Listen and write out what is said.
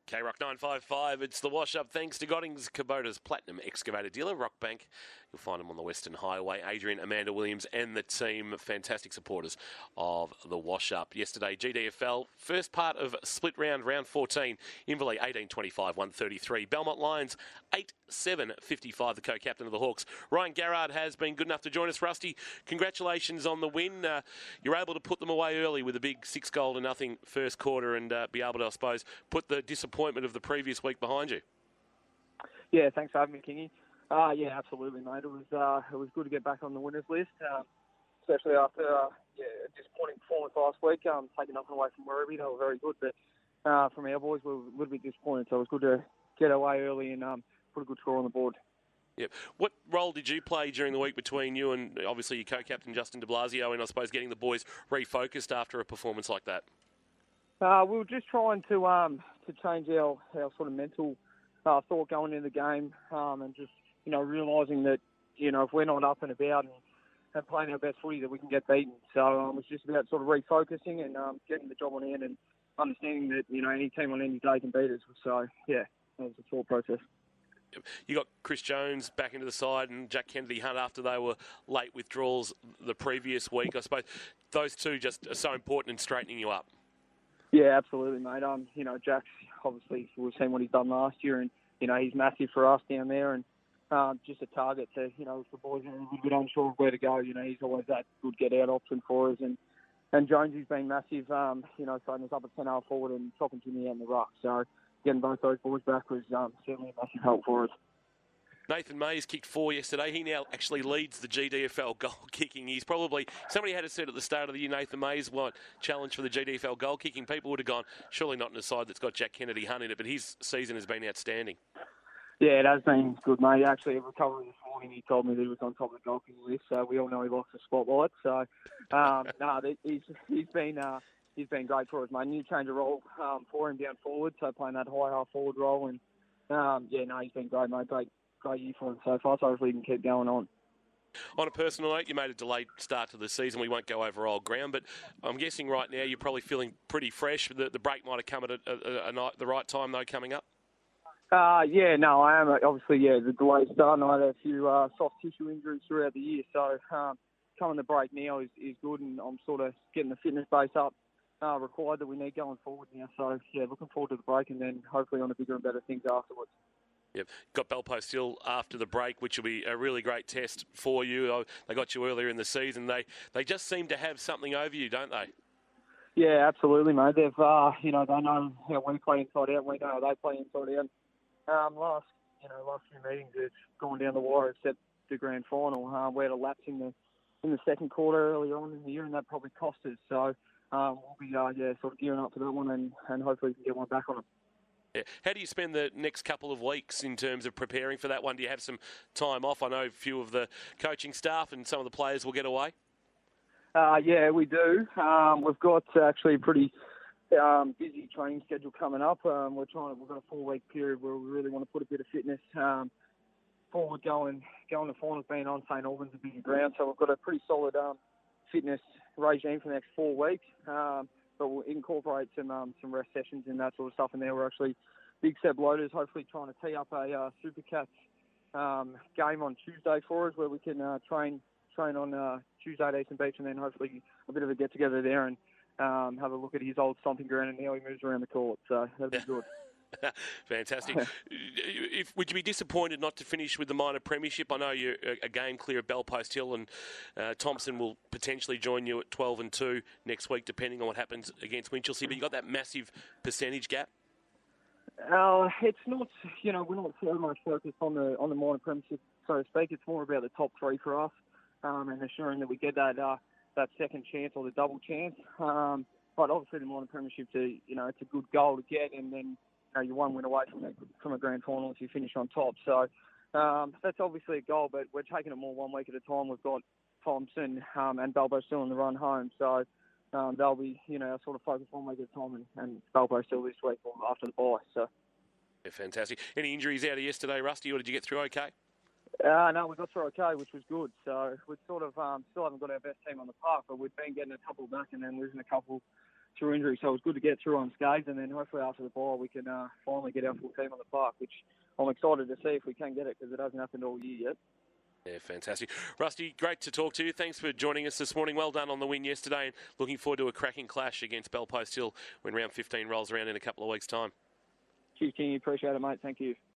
K-Rock 955, it's the wash-up thanks to Goddings, Kubota's Platinum Excavator dealer, Rockbank. You'll find them on the Western Highway. Adrian, Amanda Williams and the team, fantastic supporters of the wash-up. Yesterday, GDFL, first part of split round 14, Inverleigh 18-25, 133. Belmont Lions 8-7-55, the co-captain of the Hawks. Ryan Garrard has been good enough to join us. Rusty, congratulations on the win. You're able to put them away early with a big 6-0 first quarter and be able to, I suppose, put the disappointment of the previous week behind you. Yeah, thanks for having me, Kingy. Yeah, absolutely, mate. It was good to get back on the winners list, especially after a disappointing performance last week. Taking nothing away from Werribee, they were very good, but from our boys, we were a little bit disappointed. So it was good to get away early and put a good score on the board. Yep. What role did you play during the week between you and obviously your co-captain Justin de Blasio, and I suppose getting the boys refocused after a performance like that? We were just trying to change our sort of mental thought going into the game, and just realising that if we're not up and about and playing our best footy, that we can get beaten. So it was just about sort of refocusing and getting the job on hand and understanding that any team on any day can beat us. So yeah, that was the thought process. You got Chris Jones back into the side and Jack Kennedy Hunt after they were late withdrawals the previous week. I suppose those two just are so important in straightening you up. Yeah, absolutely, mate. Jack's obviously, we've seen what he's done last year, and he's massive for us down there, and just a target to if the boys are a little bit unsure of where to go, he's always that good get out option for us, and Jonesy's been massive, starting us up at centre forward and chopping Jimmy out in the ruck. So getting both those boys back was certainly a massive help for us. Nathan Mayes kicked 4 yesterday. He now actually leads the GDFL goal kicking. He's probably, somebody had said at the start of the year, Nathan Mayes won't challenge for the GDFL goal kicking. People would have gone, surely not in a side that's got Jack Kennedy Hunt in it, but his season has been outstanding. Yeah, it has been good, mate. Actually, a recovery this morning, he told me that he was on top of the goal kicking list, so we all know he likes the spotlight. So, he's been great for us, mate. New change of role for him down forward, so playing that high half forward role, and he's been great, mate. Great year for him so far, so hopefully he can keep going on. On a personal note, you made a delayed start to the season. We won't go over old ground, but I'm guessing right now you're probably feeling pretty fresh. The break might have come at the right time, though, coming up. I am. Obviously, the delayed start, and I had a few soft tissue injuries throughout the year, so coming the break now is good, and I'm sort of getting the fitness base up required that we need going forward now. So, looking forward to the break, and then hopefully on to bigger and better things afterwards. Yep. Got Belpost Hill after the break, which will be a really great test for you. They got you earlier in the season. They just seem to have something over you, don't they? Yeah, absolutely, mate. They've, they know how we play inside out. We know how they play inside out. Last few meetings, it's gone down the wire except the grand final. We had a lapse in the second quarter earlier on in the year, and that probably cost us. So we'll be sort of gearing up for that one, and hopefully we can get one back on them. Yeah. How do you spend the next couple of weeks in terms of preparing for that one? Do you have some time off? I know a few of the coaching staff and some of the players will get away. Yeah, we do. We've got actually a pretty busy training schedule coming up. We've got a 4-week period where we really want to put a bit of fitness forward going to finals, being on St Albans, a big ground. So we've got a pretty solid fitness regime for the next 4 weeks. But we'll incorporate some rest sessions and that sort of stuff in there. We're actually big Seb Loaders, hopefully trying to tee up a Super Cats game on Tuesday for us, where we can train on Tuesday at Eastern Beach, and then hopefully a bit of a get together there and have a look at his old stomping ground and how he moves around the court. So that'll be good. Fantastic. Would you be disappointed not to finish with the minor premiership? I know you're a game clear of Belpost Hill, and Thompson will potentially join you at 12-2 next week, depending on what happens against Winchelsea. But you got that massive percentage gap. It's not. We're not so much focused on the minor premiership, so to speak. It's more about the top 3 for us, and ensuring that we get that second chance or the double chance. But obviously the minor premiership, it's a good goal to get, and then you're one win away from a grand final if you finish on top. So that's obviously a goal, but we're taking it more 1 week at a time. We've got Thompson and Balbo still on the run home, so they'll be sort of focused 1 week at a time, and Balbo still this week after the bye. So yeah, fantastic. Any injuries out of yesterday, Rusty, or did you get through okay? No, we got through okay, which was good. So we sort of still haven't got our best team on the park, but we've been getting a couple back and then losing a couple through injury. So it was good to get through unscathed, and then hopefully after the bye we can finally get our full team on the park, which I'm excited to see if we can get it because it hasn't happened all year yet. Yeah, fantastic. Rusty, great to talk to you. Thanks for joining us this morning. Well done on the win yesterday, and looking forward to a cracking clash against Bellpost Hill when round 15 rolls around in a couple of weeks' time. Cheers, King. Appreciate it, mate. Thank you.